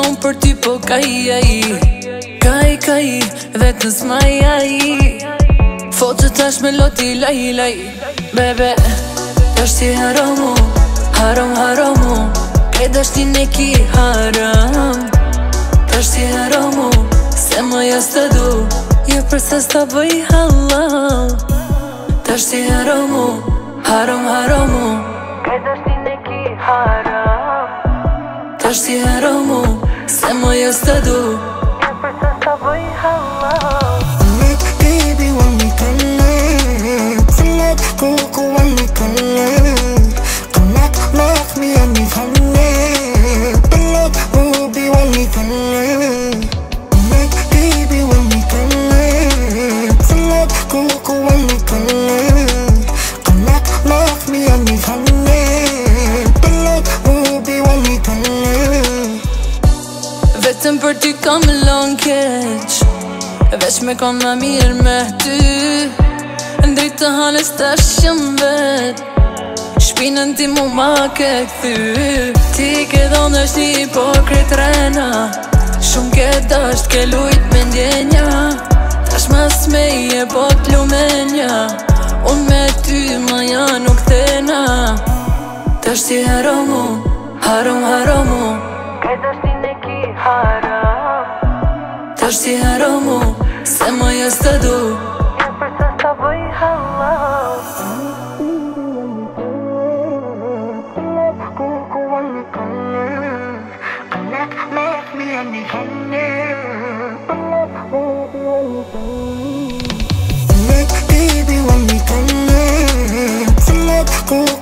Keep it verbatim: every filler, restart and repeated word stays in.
unë për ty po kaj aj Kaj, kaj, vetë në smaj aj Fotë tash me loti laj, laj Bebe, tash ti haramu Haram, haramu Kaj dashtin e ki haram Tash ti haramu Se më jas të du Jo përse s'ta bëj halal Tash ti haramu Haram, haramu Kaj dashtin e ki haram Tash ti haramu Se më jas të du Jo përse s'ta bëj halal Make baby want me connect Select kuku want me connect Connect, make me and me connect Select Ruby want me connect Make baby want me connect Select kuku want me connect Connect, make me and me connect Select Ruby want me connect Vetëm për ty kam long keq Veç me kom ma mirë me ty Ndrit të halës tash jëm vet Shpinën ti mu ma ke këthy Ti ke dhonë është një hipokrit rena Shumë ke dasht ke lujt me ndjenja Tash mas me i e po t'lumenja Unë me ty ma ja nuk thena Tash ti haramu, haram, haramu Kaj dashtin e ki haram Tash ti haramu Se më jas të du Jo përse s'ta bëj halal Kuku want me connect Connect, make me and me connect Make baby want me connect Select kuku